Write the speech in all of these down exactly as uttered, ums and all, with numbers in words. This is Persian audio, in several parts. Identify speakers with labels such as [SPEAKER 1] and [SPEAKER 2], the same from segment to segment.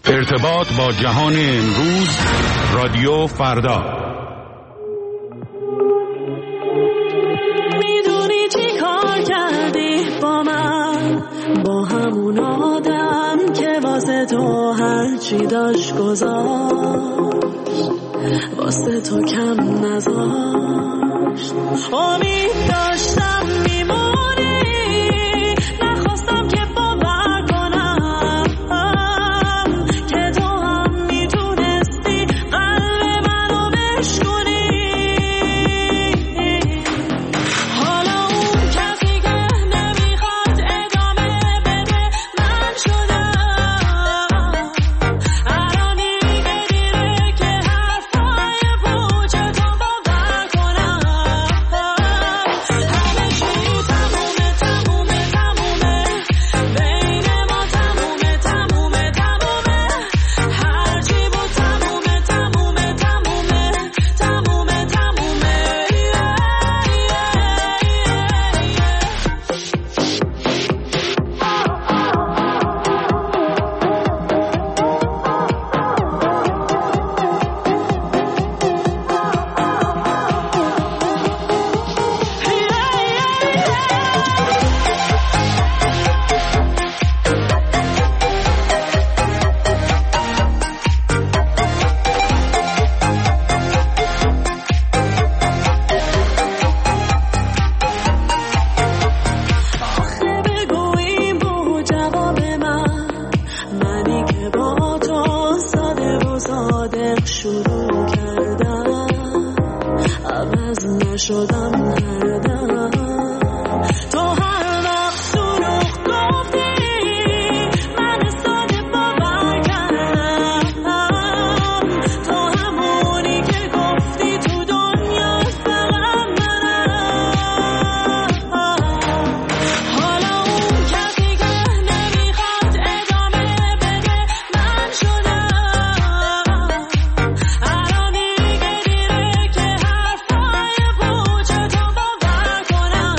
[SPEAKER 1] ارتباط با جهان امروز، رادیو فردا.
[SPEAKER 2] میدونی چی کار کردی با من، با همون آدم که واسه تو هرچی داشت گذاشت، واسه تو کم نذاشت. امید داشتم میمونی، نخواستم که باور کنم که تو هم میتونستی قلب منو بشکنی. حالا اون کسی که نمیخواد ادامه بده من شدم. الان دیگه دیره که حرفای پوچه تو باور کنم. همه چی تمومه تمومه تمومه، بین ما تمومه تمومه تمومه، هرچی بود تمومه تمومه تمومه تمومه تمومه. آخه بگو این بود جواب من، منی که با تو ساده و صادق شروع کردم، عوض نشدم هر دم. تو هر وقت دروغ گفتی من ساده باور کردم، تو همونی که گفتی تو دنیا فقط منم. حالا اون کسی که نمیخواد ادامه بده من شدم. الان دیگه دیره که حرفای پوچه تو باور کنم.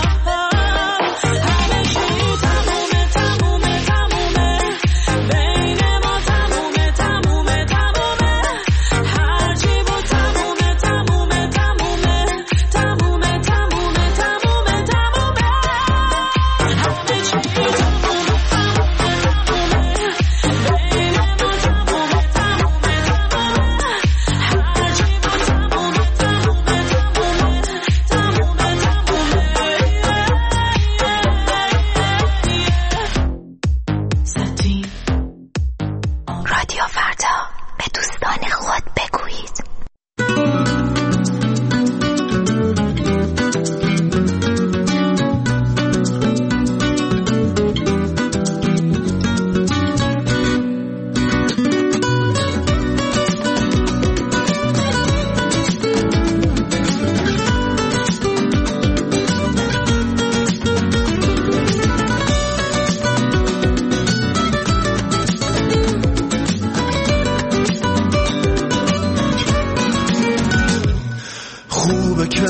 [SPEAKER 2] همه چی تمومه تمومه تمومه، بین ما تمومه تمومه تمومه، هرچی بود تمومه تمومه تمومه تمومه تمومه تمومه تمومه. همه چی تمومه تمومه تمومه، بین ما تمومه تمومه تمومه، هرچی بود تمومه تمومه تمومه تمومه.
[SPEAKER 3] رادیو فردا، به دوستان خود بگویید.
[SPEAKER 4] خوبه که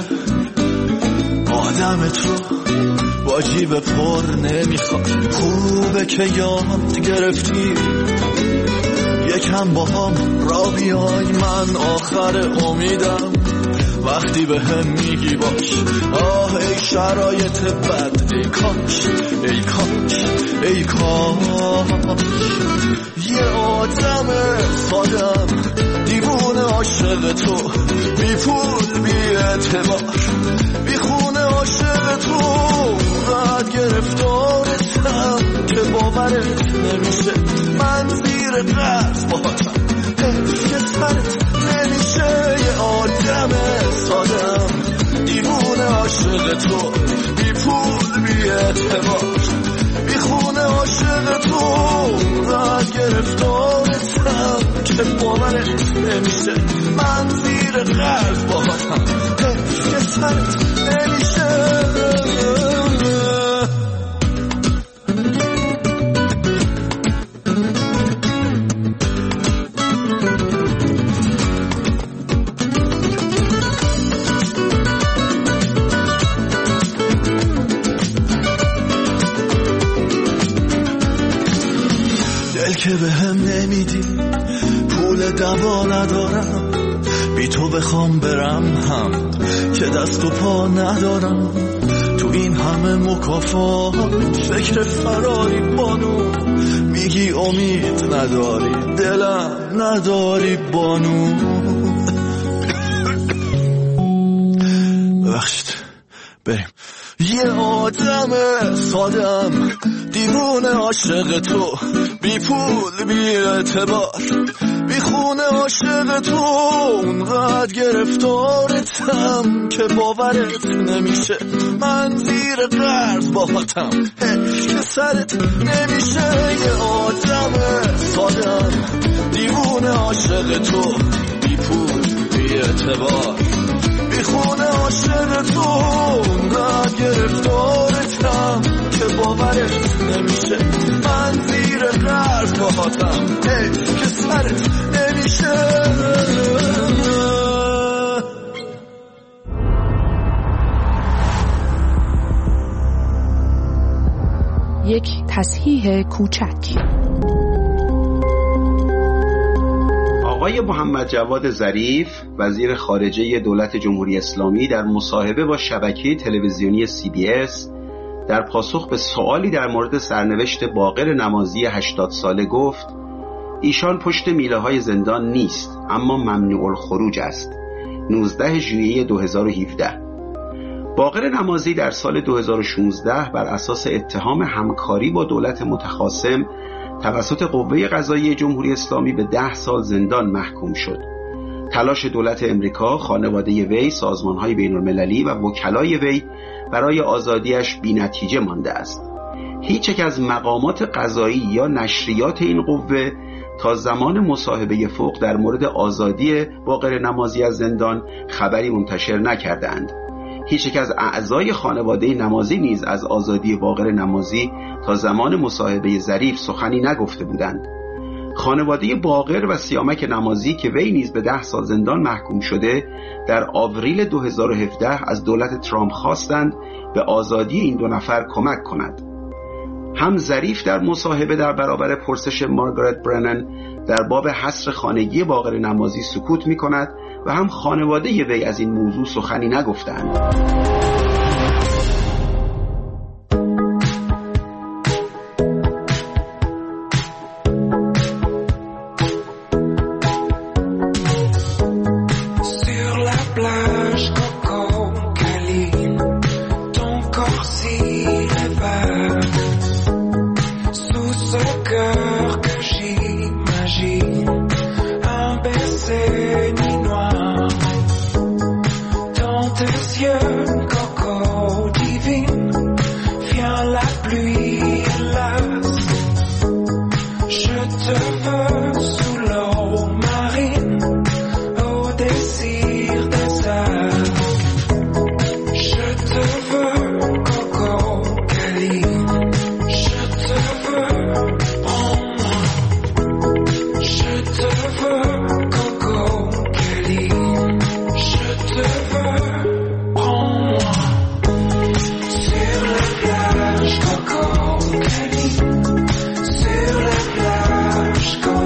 [SPEAKER 4] آدم تو با جیب پر نمیخواد، خوبه که یاد گرفتی یکم با هم را بیای. من آخر امیدم وقتی به هم میگی باش. آه ای شرایط بد، ای کاش ای کاش ای کاش یه آدم سادم دیوونه عاشق تو، بی پول بی اعتبار بی خونه عاشق تو، بعد گرفتارتم که باورت نمیشه من زیر قرض باهاتم، حیف که سرت نمیشه. یه آدم سادم دیوونه عاشق تو، بی پول بی اعتبار بی خونه عاشق تو، بعد گرفتارتم که باورت نمیشه من زیر قرض باهاتم، حیف که سرت نمیشه. که به هم نمیدی، پول دوا ندارم، بی تو بخوام برم هم که دست و پا ندارم. تو این همه مکافات فکر فراری بانو، میگی امید نداری، دلم نداری بانو. ببخشید بریم. یه آدم سادم دیوونه عاشق تو، بی پول بی اعتبار بی خونه عاشق تو، اونقدر گرفتارتم که باورت نمیشه. من زیر قرض باهاتم که سرت نمیشه. یه آدم سادم دیوونه عاشق تو، بی پول بی اعتبار بی خونه عاشق تو، اونقدر گرفتارتم که باورت نمیشه. من زیر قرض باهاتم که سرت نمیشه.
[SPEAKER 5] یک تصحیح کوچک.
[SPEAKER 6] آقای محمد جواد ظریف وزیر خارجه دولت جمهوری اسلامی در مصاحبه با شبکه تلویزیونی سی بی اس در پاسخ به سوالی در مورد سرنوشت باقر نمازی هشتاد ساله گفت ایشان پشت میله های زندان نیست، اما ممنوع الخروج است. نوزدهم ژوئیه دو هزار و هفده. باقر نمازی در سال دو هزار و شانزده بر اساس اتهام همکاری با دولت متخاصم توسط قوه قضاییه جمهوری اسلامی به ده سال زندان محکوم شد. تلاش دولت امریکا، خانواده وی، سازمان‌های بین‌المللی و وکلای وی برای آزادیش بی‌نتیجه مانده است. هیچ یک از مقامات قضایی یا نشریات این قوه تا زمان مصاحبه فوق در مورد آزادی باقر نمازی از زندان خبری منتشر نکردند. هیچ یک از اعضای خانواده نمازی نیز از آزادی باقر نمازی تا زمان مصاحبه ظریف سخنی نگفته بودند. خانواده باقر و سیامک نمازی که وی نیز به ده سال زندان محکوم شده در آوریل دو هزار و هفده از دولت ترامپ خواستند به آزادی این دو نفر کمک کند. هم ظریف در مصاحبه در برابر پرسش مارگارت برنن در باب حصر خانگی باقر نمازی سکوت می کند و هم خانواده وی از این موضوع سخنی نگفتند.
[SPEAKER 2] Sur la plage,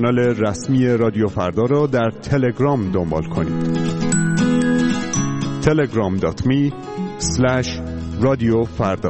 [SPEAKER 7] کانال رسمی رادیو فردا رو در تلگرام دنبال کنید. تلگرام دات می اسلش رادیو فردا.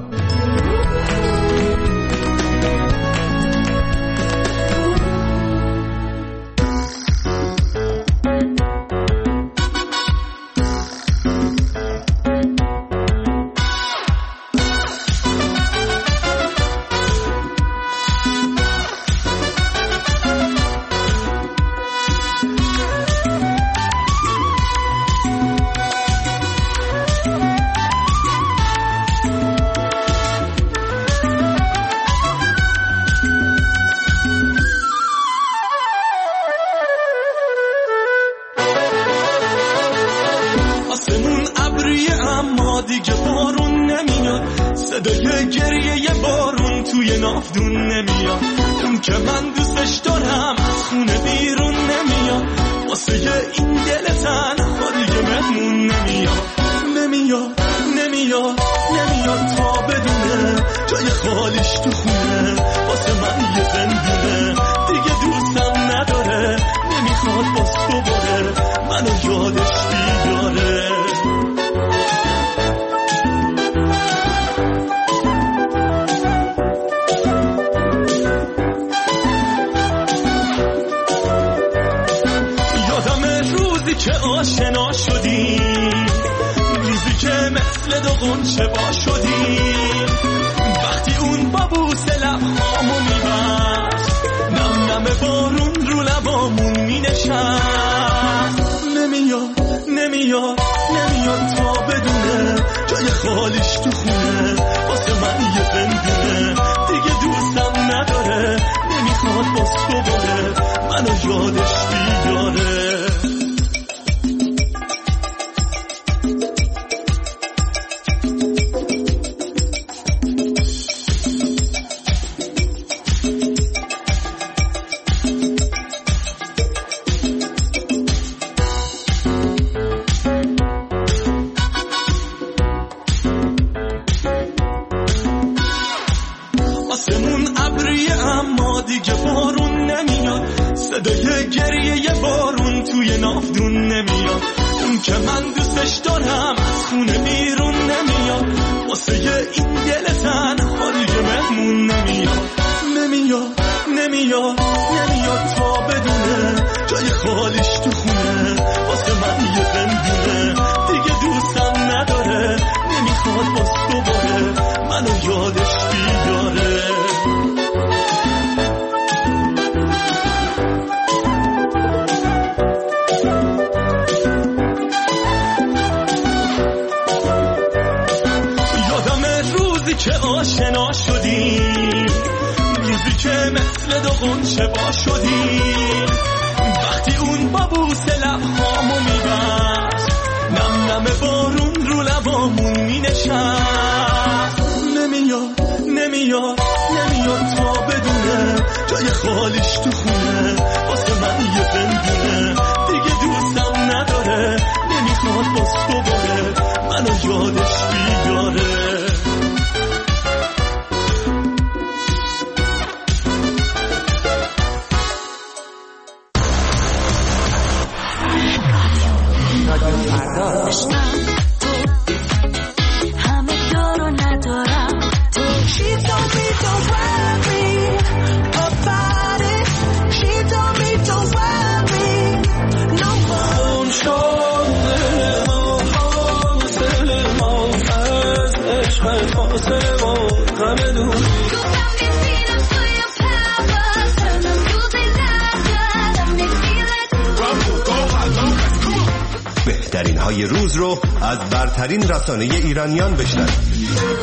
[SPEAKER 8] بهترین های روز رو از برترین رسانه ایرانیان بشنوید.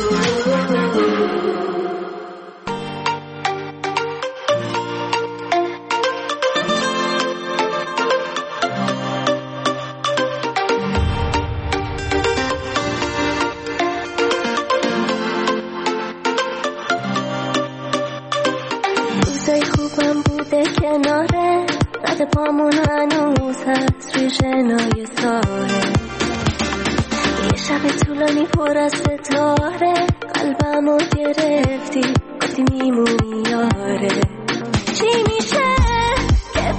[SPEAKER 9] روزای خوبم بوده کناره، قد پامون هنوز هست روی شنای ساره. یه شب طولانی پر از ستاره، قلبمو گرفتی گفتی میمونی یاره. چی میشه که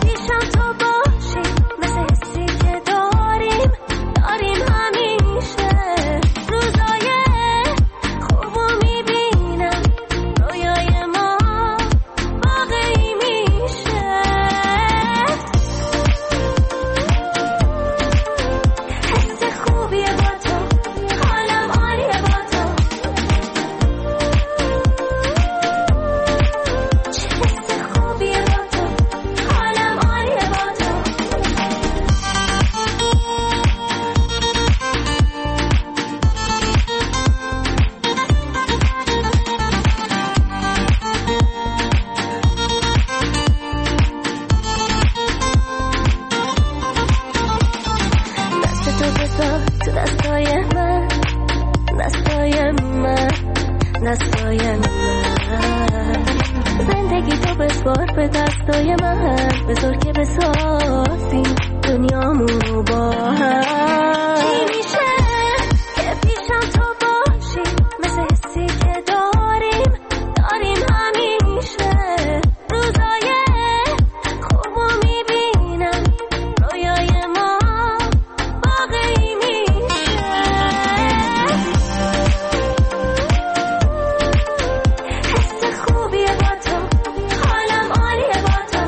[SPEAKER 9] تو بذار تو دستای من، دستای من، دستای من. زندگی تو بسپار به دستای من، بذار که بسازیم دنیامونو با هم. چی میشه که پیشم تو باشی، مثل حسی که داریم داریم همیشه. روزای خوبو میبینم، رویای ما واقعی میشه. حس خوبیه با تو، حالم عالیه با تو.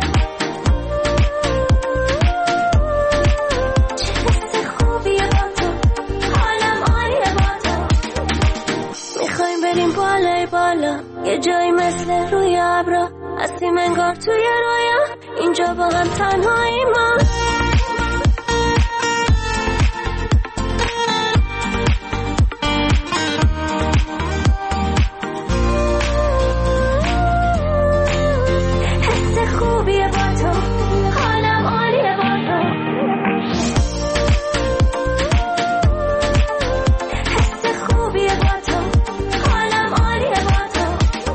[SPEAKER 9] چه حس خوبیه با تو، حالم عالیه با تو. میخوایم بریم بالای بالا، یه جایی مثل روی ابرا، هستیم انگار توی رویا، اینجا با هم تنهایی ما. حس خوبیه با تو، حالم عالیه با تو. حس خوبیه با تو، حالم عالیه با تو.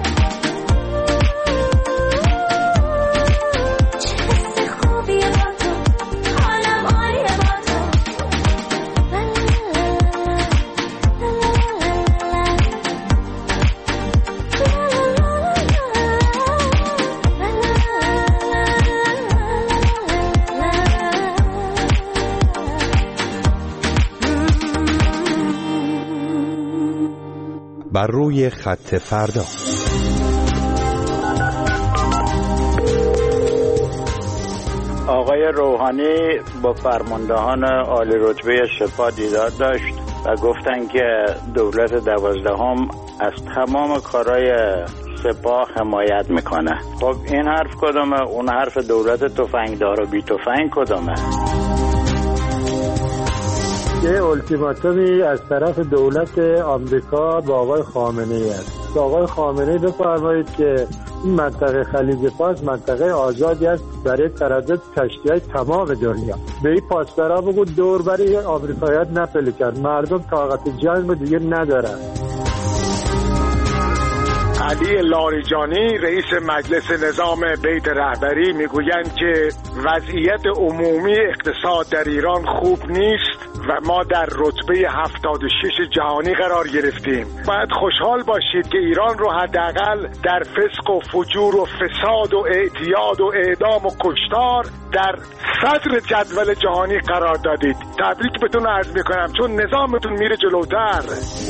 [SPEAKER 9] چه حس خوبیه با تو، حالم عالیه با تو. لا لا لا
[SPEAKER 8] بر روی خط فردا.
[SPEAKER 10] آقای روحانی با فرماندهان عالی رتبه سپاه دیدار داشت و گفتن که دولت دوازدهم از تمام کارهای سپاه حمایت میکنه. خب این حرف کدومه؟ اون حرف دولت تفنگدار و بی تفنگ کدومه؟
[SPEAKER 11] یه التیماتومی از طرف دولت آمریکا با آقای خامنه‌ای است. آقای خامنه‌ای بفرمایید که این منطقه خلیج فارس منطقه آزادی است برای تردد کشتی‌های تمام دنیا. به این پاسدارا بگو دور برای آمریکایی‌ها نپله کرد، مردم طاقت جنگ دیگه ندارن.
[SPEAKER 12] علی لاریجانی رئیس مجلس نظام بیت رهبری میگویند که وضعیت عمومی اقتصاد در ایران خوب نیست و ما در رتبه هفتاد و شش جهانی قرار گرفتیم. باید خوشحال باشید که ایران رو حداقل در فسق و فجور و فساد و اعتیاد و اعدام و کشتار در صدر جدول جهانی قرار دادید. تبریک بهتون عرض میکنم چون نظامتون میره جلوتر.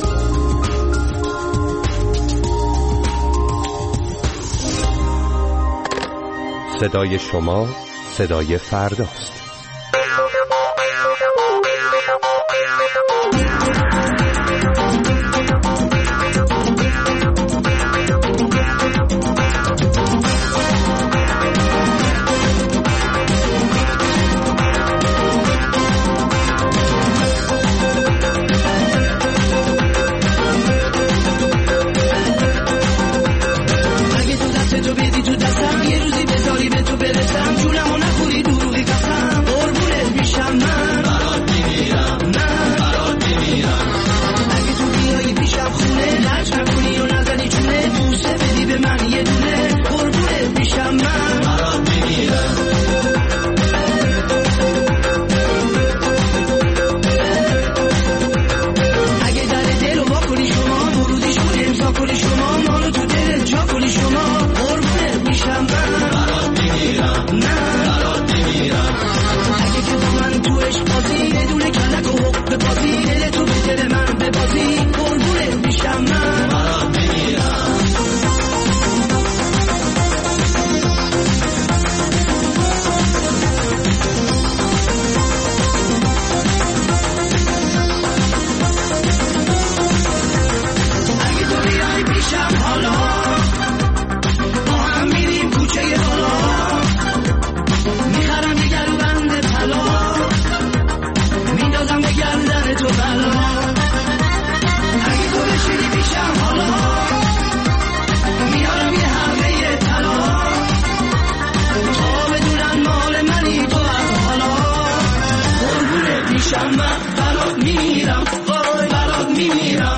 [SPEAKER 8] صدای شما صدای فرداست.
[SPEAKER 2] اگه تو دست تو بدی تو دستم، یه روزی بذاری به تو برسم، جونمو نخوری دروغی قسم.
[SPEAKER 13] میشم من برات میمیرم وای برات میمیرم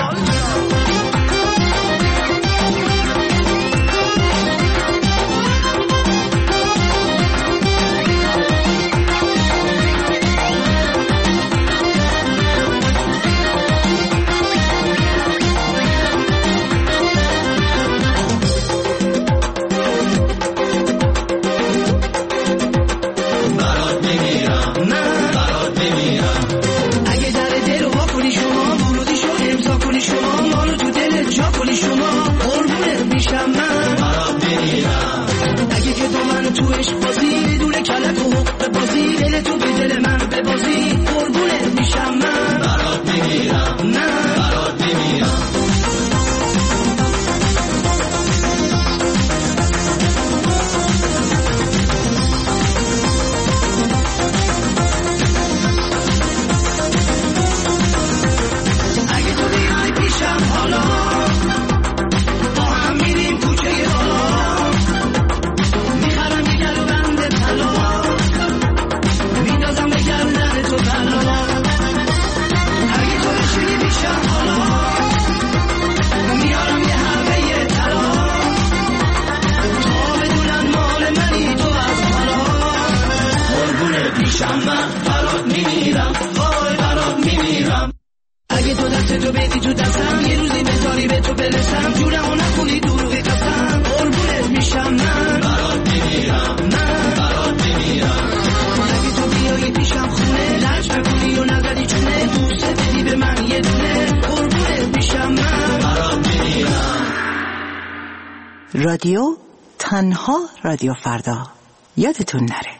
[SPEAKER 14] رادیو تنها رادیو فردا یادتون نره.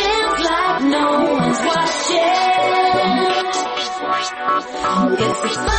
[SPEAKER 2] It's